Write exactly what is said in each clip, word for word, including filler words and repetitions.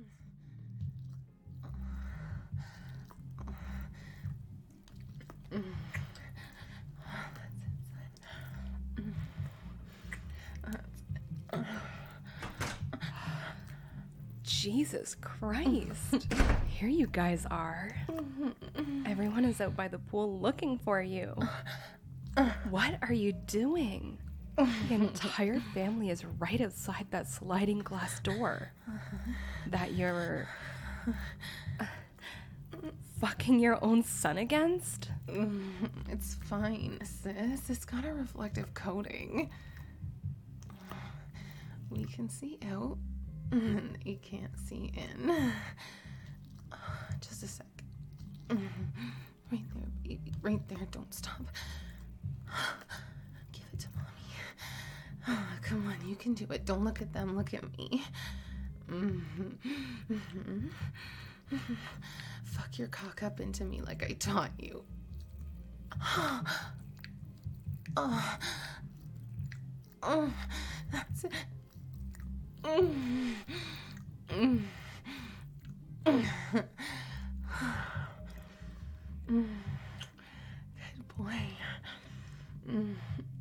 Jesus Christ. Here you guys are. Everyone is out by the pool looking for you. What are you doing? The entire family is right outside that sliding glass door. That you're uh, fucking your own son against? It's fine, sis. It's got a reflective coating. We can see out, and they can't see in. Just a sec. Right there, baby. Right there. Don't stop. Give it to mommy. Oh, come on, you can do it. Don't look at them. Look at me. Mm-hmm. Mm-hmm. Fuck your cock up into me like I taught you. Oh, oh, oh that's it. Mm. Mm. Mm. Mm. Good boy. Mm.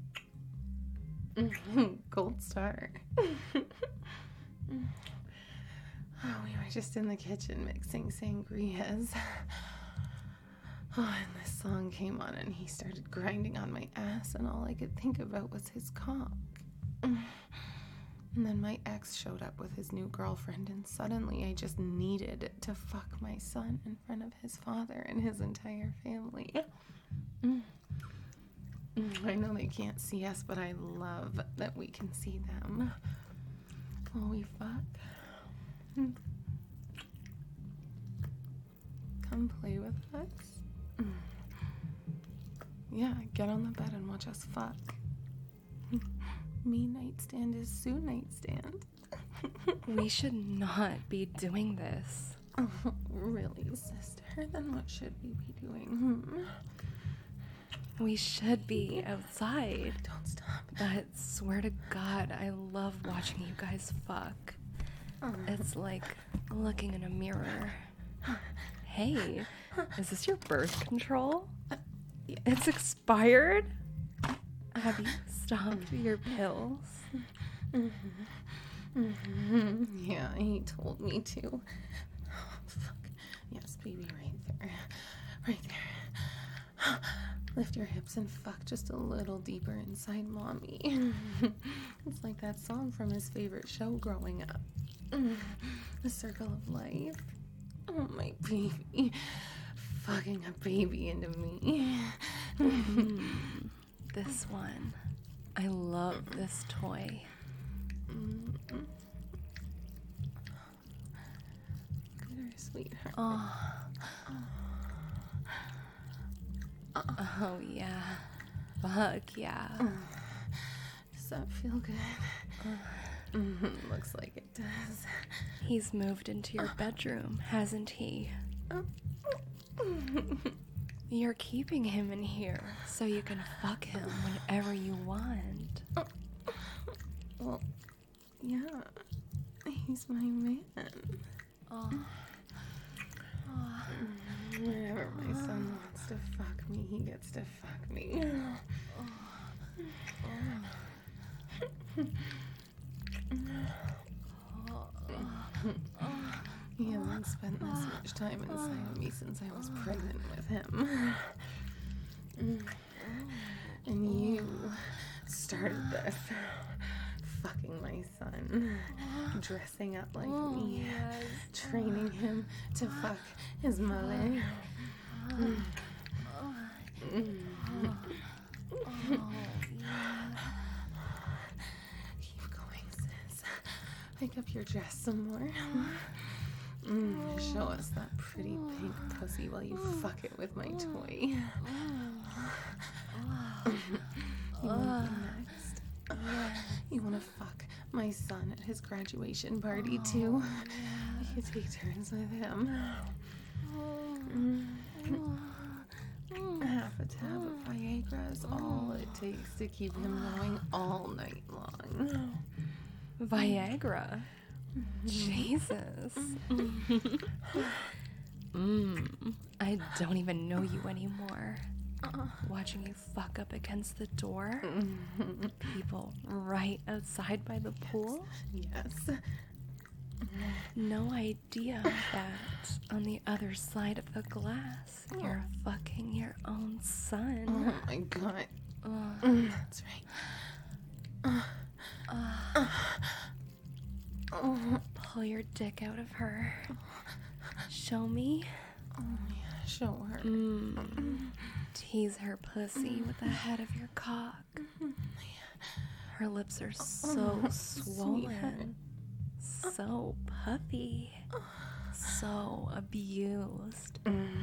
Mm. Gold star. Oh, we were just in the kitchen mixing sangrias. Oh, and this song came on and he started grinding on my ass and all I could think about was his cock. And then my ex showed up with his new girlfriend and suddenly I just needed to fuck my son in front of his father and his entire family. I know they can't see us, but I love that we can see them while we fuck. Come play with us. Yeah, get on the bed and watch us fuck. Me nightstand is Sue nightstand. We should not be doing this. Oh, really, sister? Then what should we be doing? Hmm? We should be outside. Don't stop. But swear to God, I love watching you guys fuck. Oh. It's like looking in a mirror. Hey, is this your birth control? It's expired? Have you stopped your pills? Mm-hmm. Mm-hmm. Yeah, he told me to. Oh, fuck. Yes, baby, right there. Right there. Lift your hips and fuck just a little deeper inside mommy. It's like that song from his favorite show growing up. The Circle of Life. Oh, my baby. Fucking a baby into me. Mm, this one. I love this toy. Mm-hmm. Good, sweetheart. Oh. Oh. Oh, yeah. Fuck, yeah. Does that feel good? Uh, mm-hmm. Looks like it does. He's moved into your bedroom, hasn't he? You're keeping him in here so you can fuck him whenever you want. Well, yeah. He's my man. Oh. Oh. Whenever my son wants to fuck me, he gets to fuck me. Oh. He hasn't spent this much time inside of me since I was pregnant with him. And you started this. Fucking my son. Dressing up like Oh, me. yes. Training him to fuck his mother. Oh, yeah. Keep going, sis. Pick up your dress some more. Mm, show us that pretty pink pussy while you fuck it with my toy. You want to be next? You want to fuck my son at his graduation party too? You could take turns with him. Mm. Half a tab of Viagra is all it takes to keep him going all night long. Viagra? Jesus. mm, I don't even know you anymore. Watching you fuck up against the door. People right outside by the pool. Yes. No idea that on the other side of the glass, you're fucking your own son. Oh my god. Uh, That's right. uh, Oh, pull your dick out of her. Show me. oh yeah, show her. Mm. Tease her pussy with the head of your cock. Her lips are so swollen, so puffy, so abused.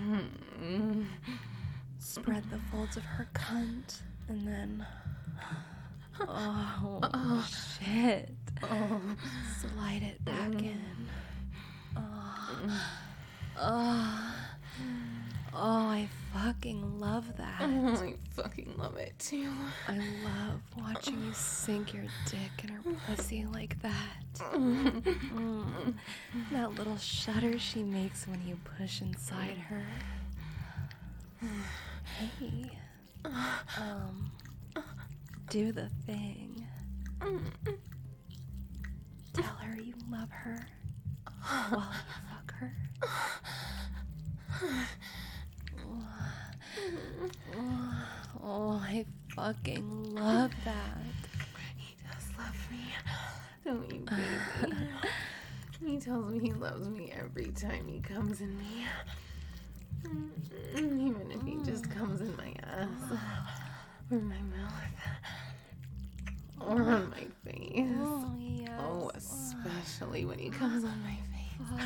Spread the folds of her cunt and then, oh shit, slide it back in. Oh, oh, oh, I fucking love that. I fucking love it too. I love watching you sink your dick in her pussy like that. Mm. That little shudder she makes when you push inside her. Hey, um, do the thing. Tell her you love her while you fuck her. Oh, I fucking love that. He does love me. Don't you, baby? He tells me he loves me every time he comes in me. Even if he just comes in my ass, or my mouth, or on my face. Oh, yes. Oh, especially when he comes on my face.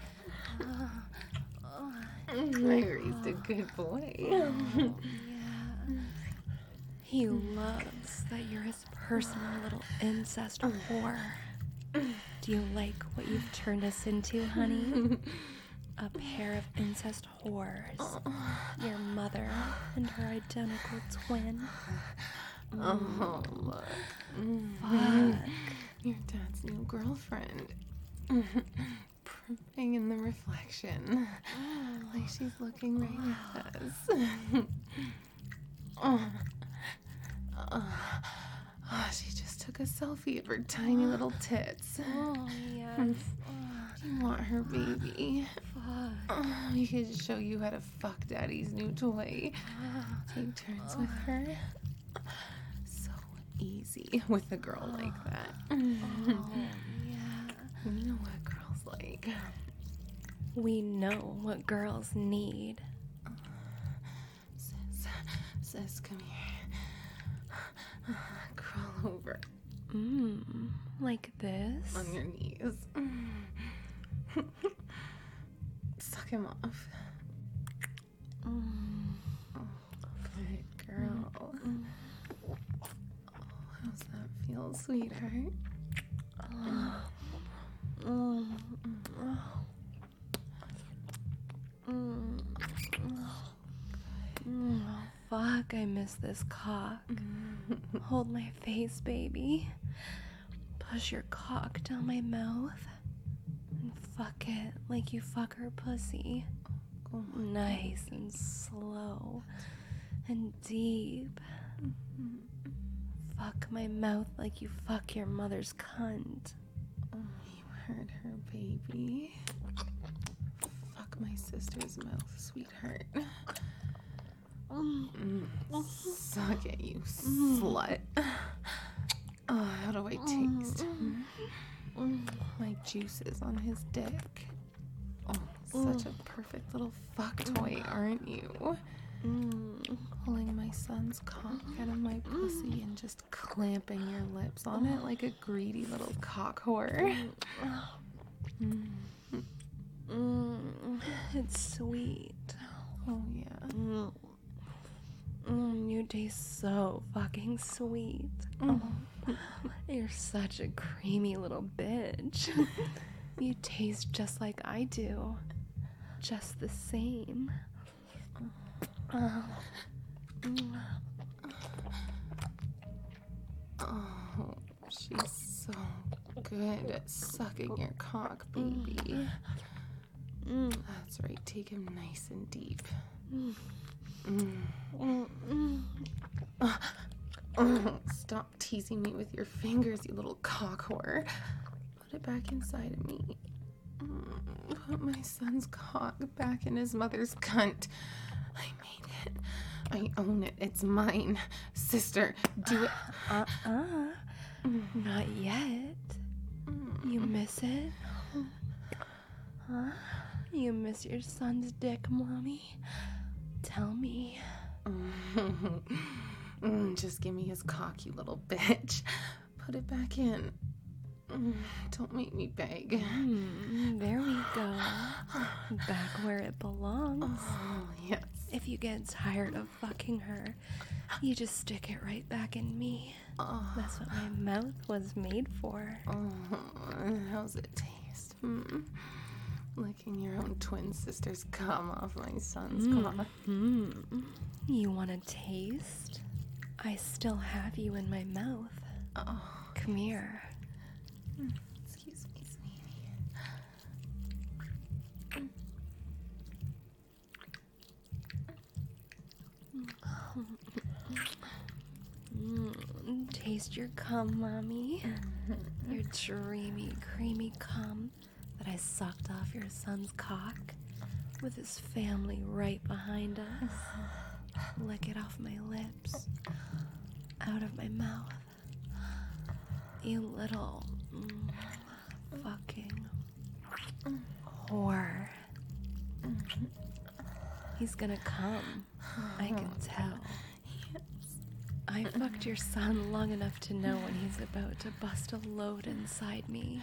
I raised a good boy. Oh, yeah. He loves that you're his personal little incest whore. Do you like what you've turned us into, honey? A pair of incest whores. Your mother and her identical twin. Oh, look. Fuck. Your dad's new girlfriend. Primping in the reflection. Like she's looking right at us. Oh. Oh. Oh, she just took a selfie of her tiny little tits. Oh, yes. Do you want her, baby? Fuck. Oh, you could show you how to fuck daddy's new toy. Take turns with her. So easy with a girl like that. Oh, yeah. You know what girls like. We know what girls need. Sis, sis, come here. Crawl over Mmm, like this? on your knees. Suck him off. Mm. Oh, good girl. Oh, how's that feel, sweetheart? Oh. Mm. Mm. Mm. Oh, fuck, I miss this cock. Hold my face, baby. Push your cock down my mouth. And fuck it like you fuck her pussy. Oh, Nice and slow and deep. Fuck my mouth like you fuck your mother's cunt. oh, you heard her, baby. Fuck my sister's mouth, sweetheart. Mm, suck it, you slut. Oh, how do I taste? My juices on his dick. Oh, such a perfect little fuck toy, aren't you? Mm. Pulling my son's cock out of my pussy and just clamping your lips on it like a greedy little cock whore. Mm. Mm. It's sweet. Oh, yeah. Mm. Mm, you taste so fucking sweet. Mm. Oh, you're such a creamy little bitch. You taste just like I do. Just the same. Oh. Mm. Oh, she's so good at sucking your cock, baby. Mm. That's right. Take him nice and deep. Mm. Mm. Mm. Oh, stop teasing me with your fingers, you little cock whore. Put it back inside of me. Mm. Put my son's cock back in his mother's cunt. I made it. I own it. It's mine. Sister, do it. Uh-uh. Not yet. You miss it? Huh? You miss your son's dick, Mommy? Tell me. Mm, just give me his cock, you little bitch. Put it back in. Mm, don't make me beg. Mm, there we go. Back where it belongs. Oh, yes. If you get tired of fucking her, you just stick it right back in me. Oh, That's what my mouth was made for. oh, how's it taste? Hmm? Licking your own twin sister's cum off my son's cock. Hmm. You want a taste? I still have you in my mouth. Oh, Come here. excuse me, sweetie. Mm, taste your cum, Mommy. Your dreamy, creamy cum that I sucked off your son's cock with his family right behind us. Lick it off my lips, out of my mouth. You little mm, fucking whore. He's gonna come. I can tell. I fucked your son long enough to know when he's about to bust a load inside me.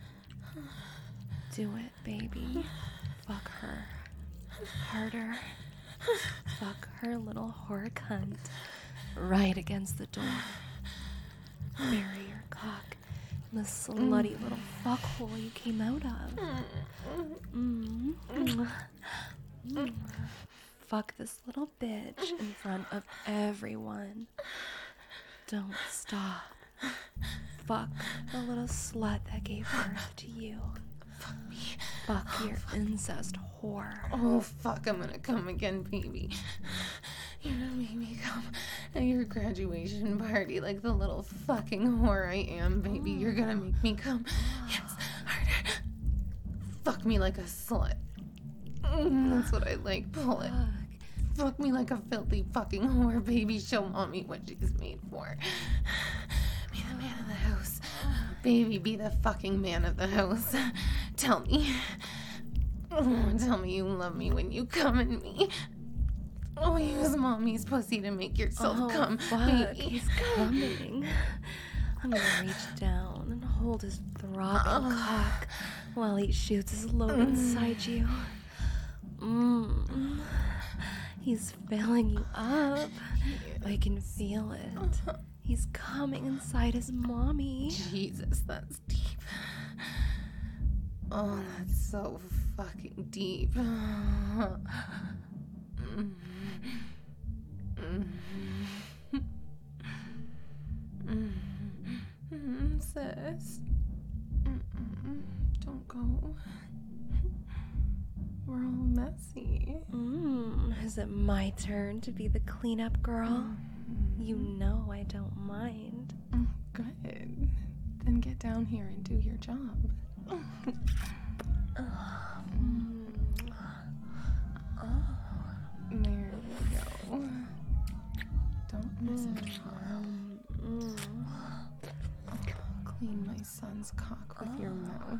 Do it, baby. Fuck her. Harder. Fuck her little whore cunt. Right against the door. Bury your cock in the slutty little fuckhole you came out of. Mm. Mm. Fuck this little bitch in front of everyone. Don't stop. Fuck the little slut that gave birth to you. Fuck me. Fuck your incest whore. Oh, fuck, I'm gonna come again, baby. You're gonna make me come at your graduation party like the little fucking whore I am, baby. You're gonna make me come. Yes, harder. Fuck me like a slut. Mm, that's what I like. Pull it. Fuck me like a filthy fucking whore, baby. Show mommy what she's made for. Be the man of the house. Baby, be the fucking man of the house. Tell me. Oh, tell me you love me when you come in me. Oh, use mommy's pussy to make yourself Oh, come, fuck, baby. he's coming. I'm gonna reach down and hold his throbbing cock while he shoots his load inside you. Mmm. He's filling you up. I can feel it. He's coming inside his mommy. Jesus, that's deep. Oh, that's so fucking deep. Mm. Mm. Mm. Sis. Mm-mm. Don't go. We're all messy. Mmm. Is it my turn to be the cleanup girl? You know I don't mind. Mm, good. Then get down here and do your job. Mm. There we go. Don't miss it. Mm. Clean my son's cock with your mouth.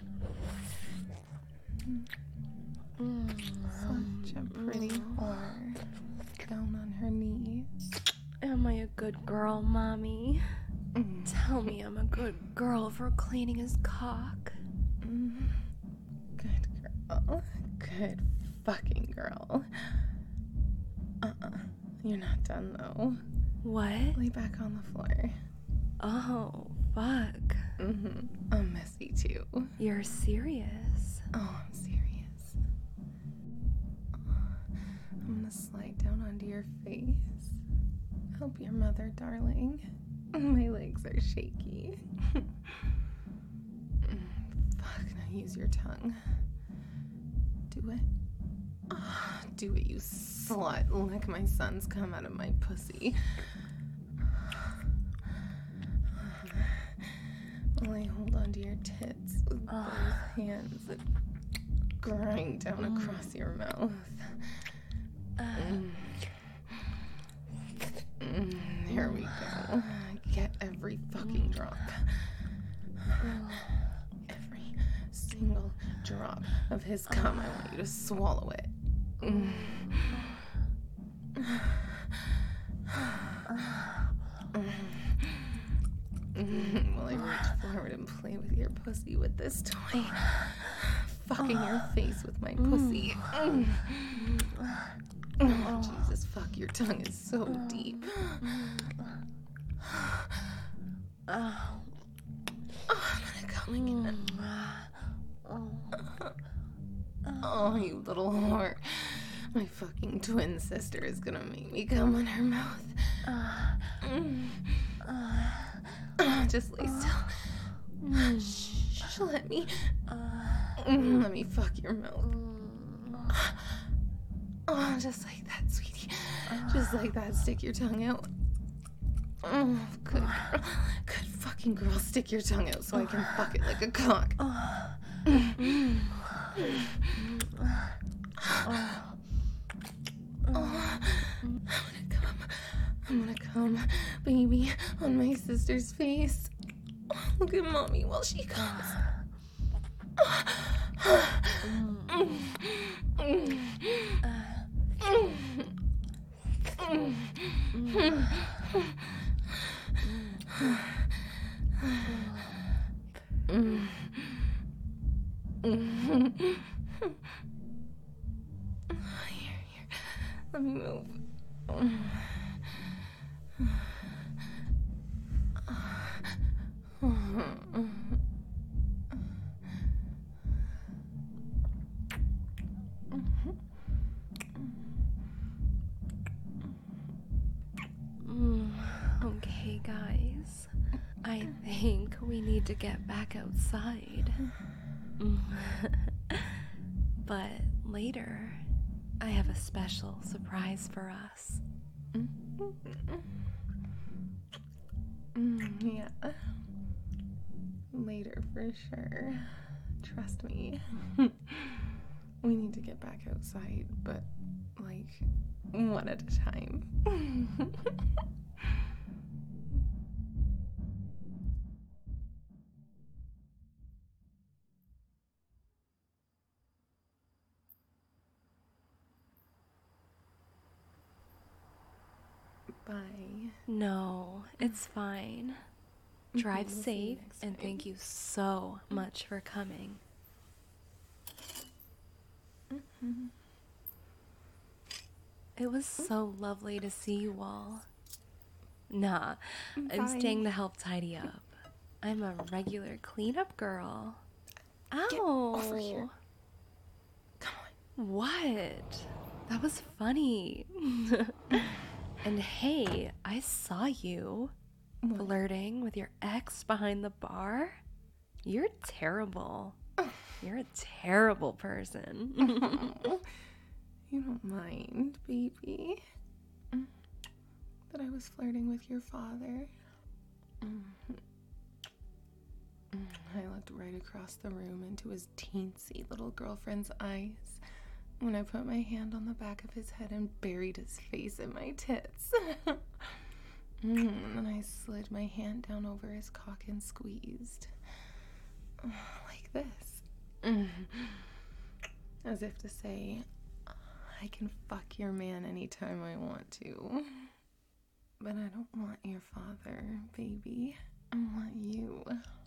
Mm. Such a pretty whore. Down on her knees. Am I a good girl, Mommy? Mm. Tell me I'm a good girl for cleaning his cock. Mm. Good girl. Good fucking girl. Uh-uh. You're not done, though. What? Lay back on the floor. Oh, fuck. Mm-hmm. I'm messy, too. You're serious. Oh, I'm serious. I'm gonna slide down onto your face. Help your mother, darling. My legs are shaky. use your tongue. Do it. Oh, do it, you slut. Lick my son's cum out of my pussy. While I hold onto your tits with both hands and grind down across your mouth. Mm. Mm, there we go. Get every fucking drop. Every single drop of his cum. I want you to swallow it. Mm. Mm. While I reach forward and play with your pussy with this toy. Fucking your face with my pussy. Mm. Oh, Jesus, fuck, your tongue is so deep. Oh, I'm gonna come again. Oh, you little whore. My fucking twin sister is gonna make me come on her mouth. Mm. Just lay still. Shh, let me. Mm, let me fuck your mouth. Oh, just like that, sweetie. Just like that. Stick your tongue out. Oh, good girl. Good fucking girl. Stick your tongue out so I can fuck it like a cock. Mm. Oh. Oh. I'm gonna come. I'm gonna come, baby, on my sister's face. Oh, look at mommy while she comes. Here, here. Let me move. Mm, okay, guys. I think we need to get back outside. But later, I have a special surprise for us. Mm, yeah. Later for sure. Trust me. We need to get back outside, but like one at a time. Bye. No, it's fine. Drive We'll see you safe, next and time. thank you so much for coming. It was so lovely to see you all. Nah, I'm Bye. staying to help tidy up. I'm a regular cleanup girl. Get Ow! over here. Come on. What? That was funny. And hey, I saw you What? flirting with your ex behind the bar. You're terrible. You're a terrible person. You don't mind, baby, that I was flirting with your father? I looked right across the room into his teensy little girlfriend's eyes when I put my hand on the back of his head and buried his face in my tits. And then I slid my hand down over his cock and squeezed. Like this. As if to say, I can fuck your man anytime I want to. But I don't want your father, baby. I want you.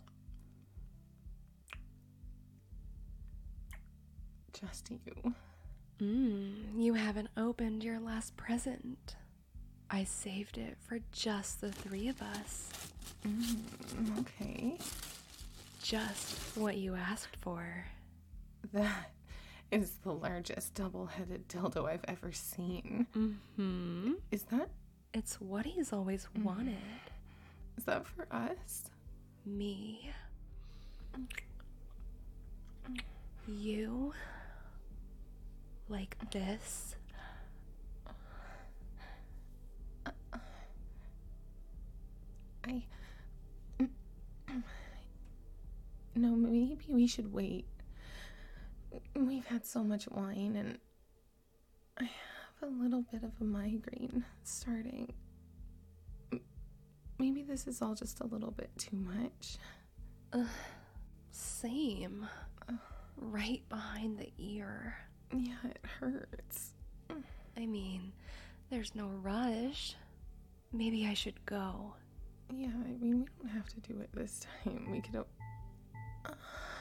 Just you. Mm, you haven't opened your last present. I saved it for just the three of us. Mm, okay. Just what you asked for. That is the largest double-headed dildo I've ever seen. Mm-hmm. Is that It's what he's always wanted. is that for us? Me. You? Like this? I... No, maybe we should wait. We've had so much wine and I have a little bit of a migraine starting. Maybe this is all just a little bit too much. Uh, same. Uh, right behind the ear. Yeah, it hurts. I mean, there's no rush. Maybe I should go. Yeah, I mean, we don't have to do it this time. We could... Uh,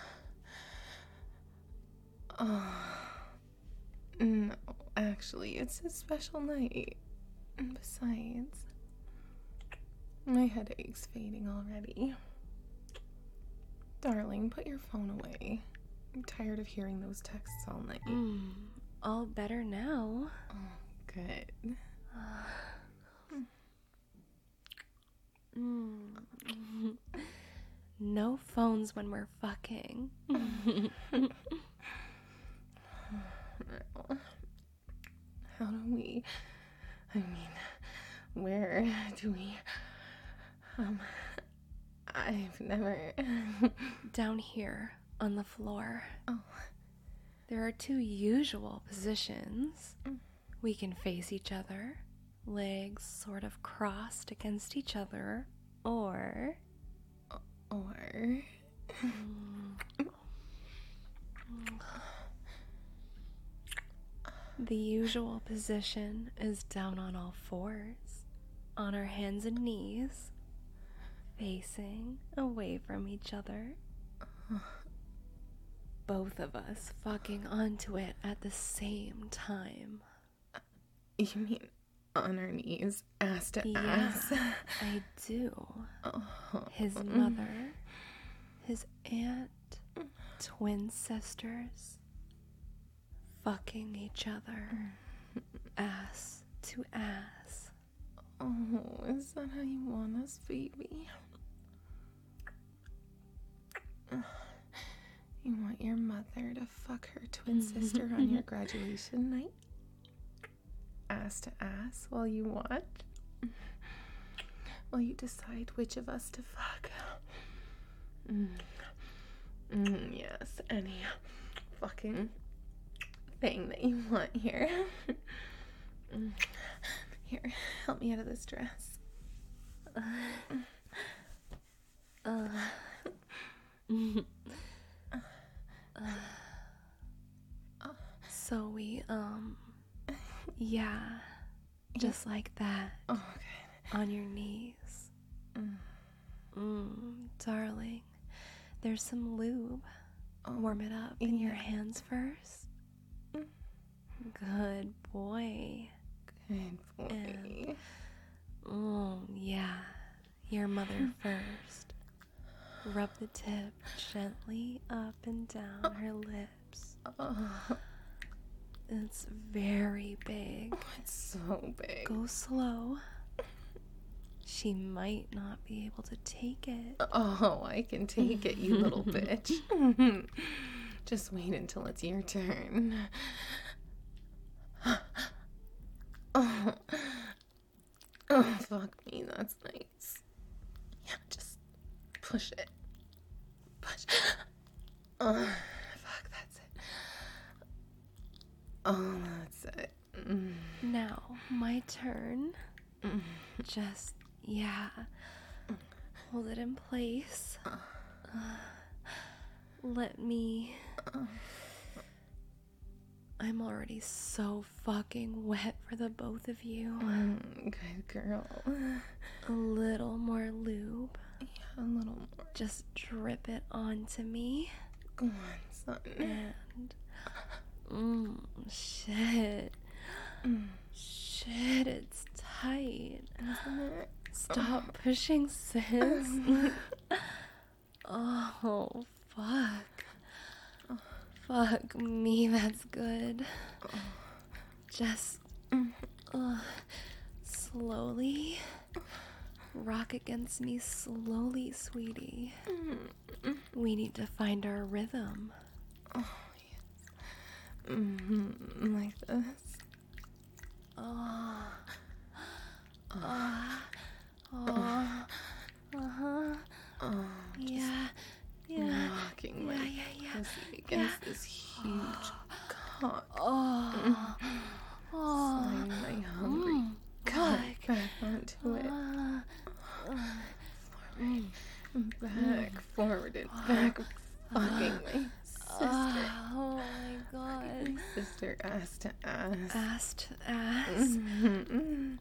oh. No, actually, it's a special night. And besides, my headache's fading already. Darling, put your phone away. I'm tired of hearing those texts all night. Mm, all better now. Oh, good. Mm. No phones when we're fucking. How do we... I mean, where do we... Um, I've never... Down here, on the floor. Oh. There are two usual positions. We can face each other, legs sort of crossed against each other, or... Or... The usual position is down on all fours, on our hands and knees, facing away from each other. Both of us fucking onto it at the same time. You mean on our knees, ass to yeah, ass? I do. Oh. His mother, his aunt, twin sisters, fucking each other, ass to ass. Oh, is that how you want us, baby? You want your mother to fuck her twin sister on your graduation night? Ass to ass while you watch? While you decide which of us to fuck? Mm. Mm, yes, any fucking thing that you want here. Here, help me out of this dress. Uh, uh, uh, so we, um, yeah, just like that. Oh, okay. On your knees. Mm. Mm, darling, there's some lube. Oh, warm it up in yeah. your hands first. Mm. Good boy. Good boy. And, oh, yeah. Your mother first. Rub the tip gently up and down her lips. Oh. It's very big. Oh, it's so big. Go slow. She might not be able to take it. Oh, I can take it, you little bitch. Just wait until it's your turn. Oh. Oh, fuck me, that's nice. Yeah, just push it. Push. Oh, fuck, that's it. Oh, that's it. Mm. Now, my turn. Mm. Just, yeah. Hold it in place. Uh, let me... I'm already so fucking wet for the both of you. Mm, good girl. A little more lube. Yeah, a little more. Just drip it onto me. Go on, son. And... Mmm, shit. Mm. Shit, it's tight. Isn't it? Stop oh. pushing, sis. Oh, fuck. Oh. Fuck me, that's good. Oh. Just uh, slowly. Rock against me slowly, sweetie. We need to find our rhythm. Oh, Mm-hmm. Like this. Oh. Oh. Oh. Uh-huh. Oh, Yeah. Yeah. knocking my Yeah, yeah, yeah. pussy against this huge cock. Oh. Oh. Sliding my hungry Mm. cock Fuck. back onto it. Uh, Back, forward, and back. Fucking my sister. oh my god. Sister ass to ass. Ass to ass. Mm-hmm.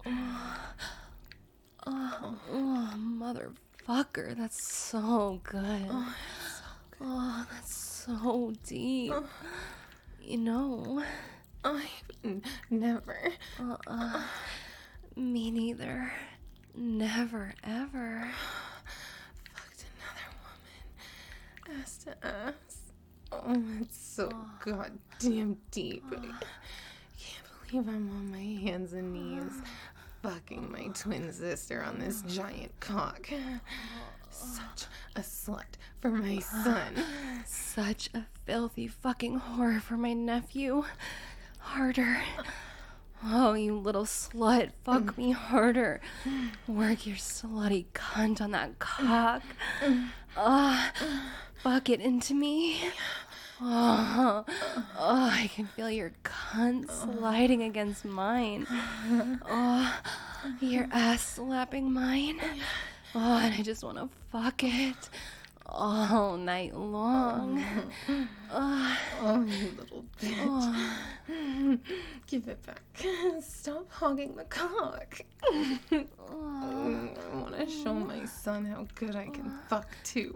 Oh, oh, motherfucker. That's so good. Oh, it's so good. Oh, that's so deep. You know, I've n- never. uh-uh. Me neither. Never, ever. Fucked another woman. Ass to ass. Oh, it's so goddamn deep. I can't believe I'm on my hands and knees fucking my twin sister on this giant cock. Such a slut for my son. Such a filthy fucking whore for my nephew. Harder. Oh, you little slut. Fuck me harder. Work your slutty cunt on that cock. Ah, fuck it into me. Oh, oh, I can feel your cunt sliding against mine. Oh, your ass slapping mine. Oh, and I just want to fuck it all night long. Oh, Oh, you little bitch. oh, Give it back. Stop hogging the cock. oh, I want to show my son how good I can fuck too.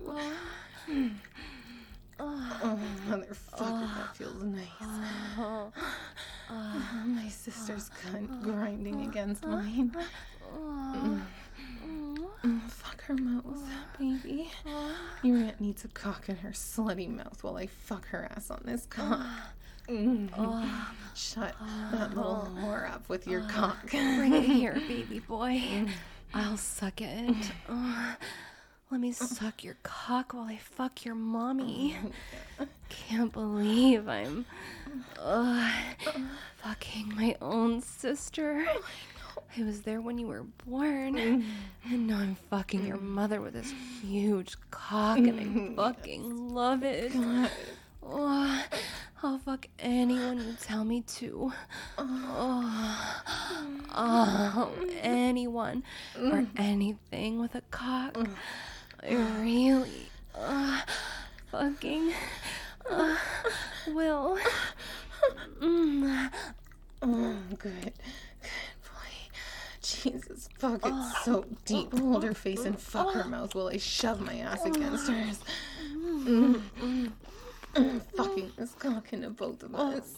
Oh, motherfucker, that feels nice. oh, Oh, my sister's cunt grinding against mine. oh. Mm, fuck her mouth, baby. Your aunt needs a cock in her slutty mouth while I fuck her ass on this cock. Mm. Shut that little whore up with your cock. Bring it here, baby boy. I'll suck it. Oh, let me suck your cock while I fuck your mommy. Can't believe I'm uh, fucking my own sister. I was there when you were born, and now I'm fucking your mother with this huge cock, and I fucking love it. Oh, I'll fuck anyone you tell me to. Oh, oh, anyone or anything with a cock. I really uh, fucking uh, will. Mm. Oh, good. Good boy. Jesus, fuck, it's so deep. Hold her face and fuck her mouth while I shove my ass against hers. Mm. Mm, fucking this cock into both of us.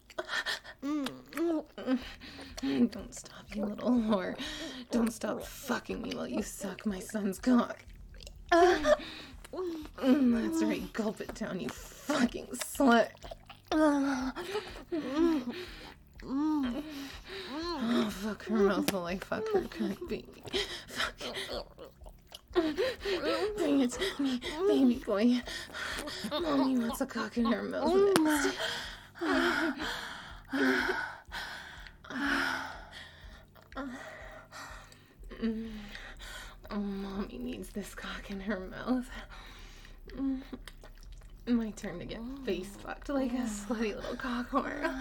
Don't stop, you little whore. Don't stop fucking me while you suck my son's cock. Mm, that's right, gulp it down, you fucking slut. Oh, fuck her mouth while I fuck her cunt, baby. Fuck it. Bring it to me, baby boy. Mommy wants a cock in her mouth next. Mm. Oh, mommy needs this cock in her mouth. Mm. My turn to get face fucked like a slutty little cock whore.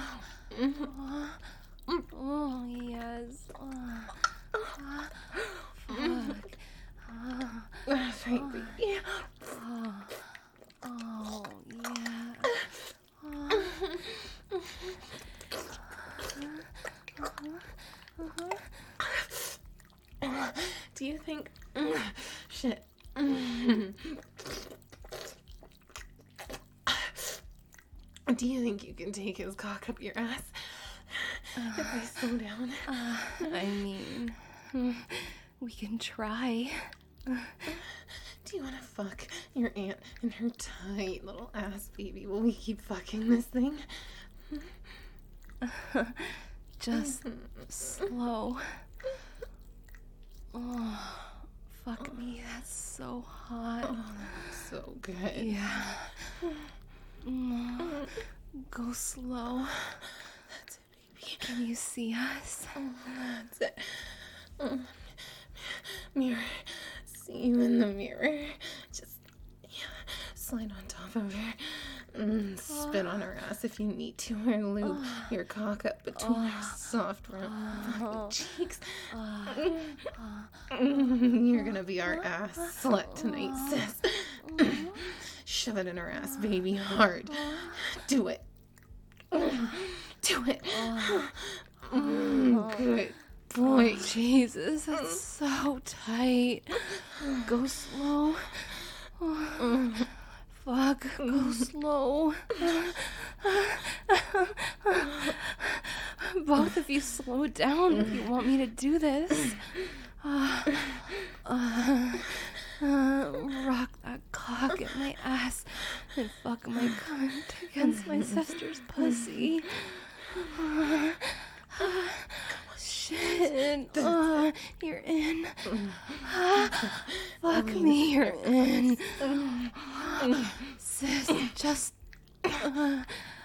Oh, yes. Oh, fuck. Oh, That's right, baby. oh, oh, yeah. Oh. Do you think... Shit. Do you think you can take his cock up your ass if I slow down? Uh, I mean, we can try. Do you want to fuck your aunt and her tight little ass, baby, while we keep fucking this thing? Just slow. Oh, fuck me. That's so hot. Oh, so good. Yeah. Mm, Go slow. That's it, baby. Can you see us? That's it. Oh, mirror. See you in the mirror. Just yeah, slide on top of her. Mm, spit on her ass if you need to, or lube your cock up between her soft round cheeks. Mm, you're gonna be our ass slut tonight, sis. Shove it in her ass, baby, hard. Do it. Do it. Mm, good boy. Jesus, that's so tight. Go slow. Fuck, go slow. Both of you slow down if you want me to do this. Uh, uh, uh, rock that cock at my ass and fuck my cunt against my sister's pussy. Uh, uh, shit. Uh, you're in. Uh, fuck me, you're in. Sis, just... Uh,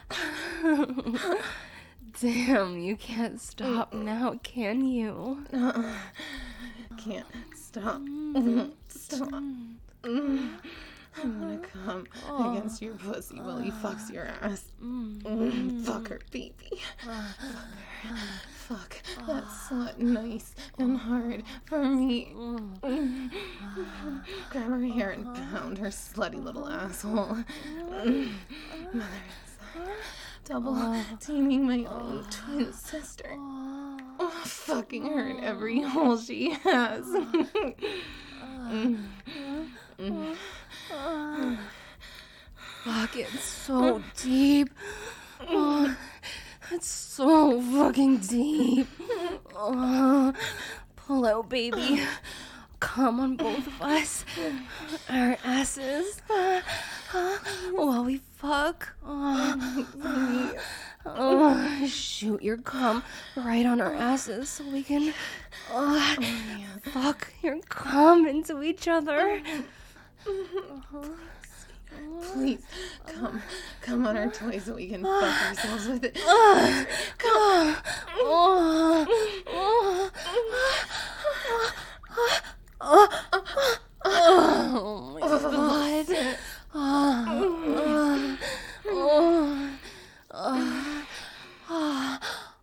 damn, you can't stop now, can you? Uh, can't stop. Stop. Mm. I'm gonna come against your pussy while he fucks your ass. Mm. Fuck her, baby. Fuck her. Fuck that slut nice and hard for me. Mm. Grab her hair and pound her slutty little asshole. Mm. Mother inside. Double teaming my own twin sister. Oh, fucking her in every hole she has. mm. Mm. Fuck, it's so deep. Oh, it's so fucking deep. Oh, pull out, baby. Come on, both of us. Our asses. While we fuck. Oh, oh, shoot your cum right on our asses so we can uh, fuck your cum into each other. Please, come, come on our toys so we can fuck ourselves with it. Uh, come. Oh, oh, oh, oh my god. Oh, oh, oh, oh,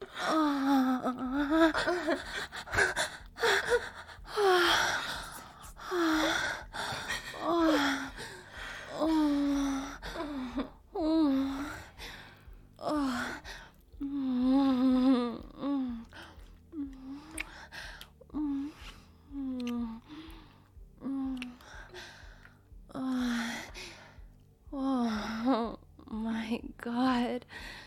oh my god.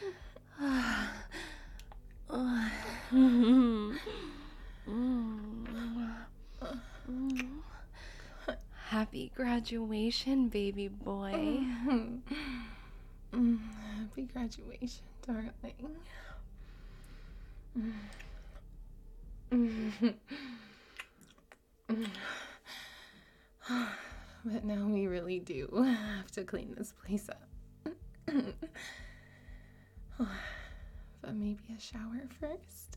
Happy graduation, baby boy. Happy graduation, darling. But now we really do have to clean this place up. But maybe a shower first.